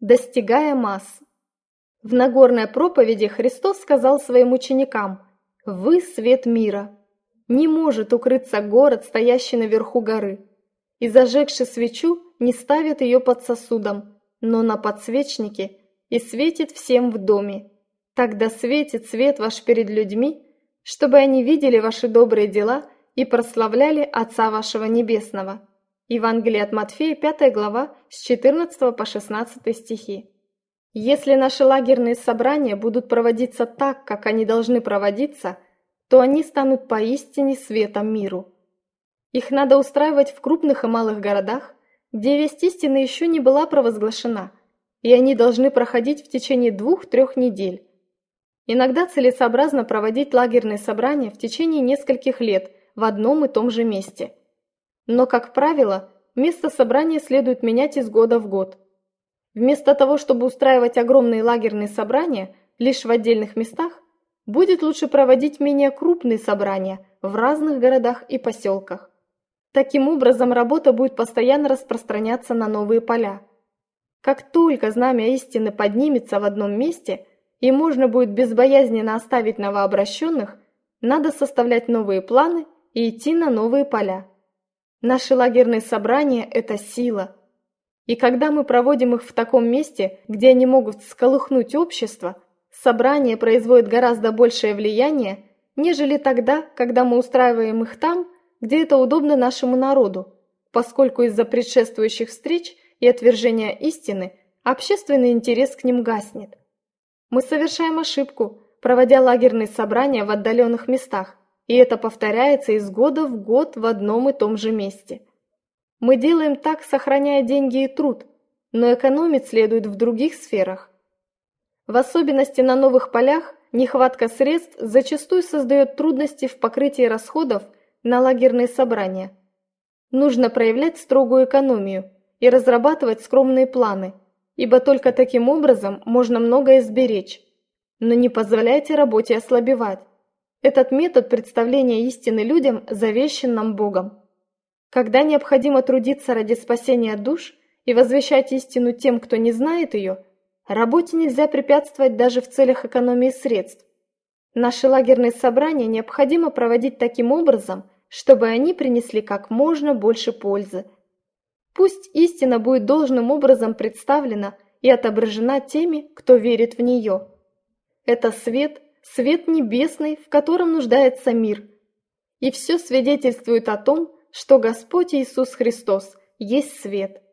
Достигая масс. В Нагорной проповеди Христос сказал своим ученикам: «Вы свет мира. Не может укрыться город, стоящий наверху горы, и, зажегши свечу, не ставит ее под сосудом, но на подсвечнике, и светит всем в доме. Тогда светит свет ваш перед людьми, чтобы они видели ваши добрые дела и прославляли Отца вашего Небесного». Евангелие от Матфея, 5 глава, с 14 по 16 стихи. Если наши лагерные собрания будут проводиться так, как они должны проводиться, то они станут поистине светом миру. Их надо устраивать в крупных и малых городах, где весть истины еще не была провозглашена, и они должны проходить в течение 2-3 недель. Иногда целесообразно проводить лагерные собрания в течение нескольких лет в одном и том же месте. Но, как правило, место собрания следует менять из года в год. Вместо того, чтобы устраивать огромные лагерные собрания лишь в отдельных местах, будет лучше проводить менее крупные собрания в разных городах и поселках. Таким образом, работа будет постоянно распространяться на новые поля. Как только знамя истины поднимется в одном месте и можно будет безбоязненно оставить новообращенных, надо составлять новые планы и идти на новые поля. Наши лагерные собрания – это сила. И когда мы проводим их в таком месте, где они могут всколыхнуть общество, собрания производят гораздо большее влияние, нежели тогда, когда мы устраиваем их там, где это удобно нашему народу, поскольку из-за предшествующих встреч и отвержения истины общественный интерес к ним гаснет. Мы совершаем ошибку, проводя лагерные собрания в отдаленных местах, и это повторяется из года в год в одном и том же месте. Мы делаем так, сохраняя деньги и труд, но экономить следует в других сферах. В особенности на новых полях нехватка средств зачастую создает трудности в покрытии расходов на лагерные собрания. Нужно проявлять строгую экономию и разрабатывать скромные планы, ибо только таким образом можно многое сберечь. Но не позволяйте работе ослабевать. Этот метод представления истины людям завещан нам Богом. Когда необходимо трудиться ради спасения душ и возвещать истину тем, кто не знает ее, работе нельзя препятствовать даже в целях экономии средств. Наши лагерные собрания необходимо проводить таким образом, чтобы они принесли как можно больше пользы. Пусть истина будет должным образом представлена и отображена теми, кто верит в нее. Это свет, свет небесный, в котором нуждается мир. И все свидетельствует о том, что Господь Иисус Христос есть свет.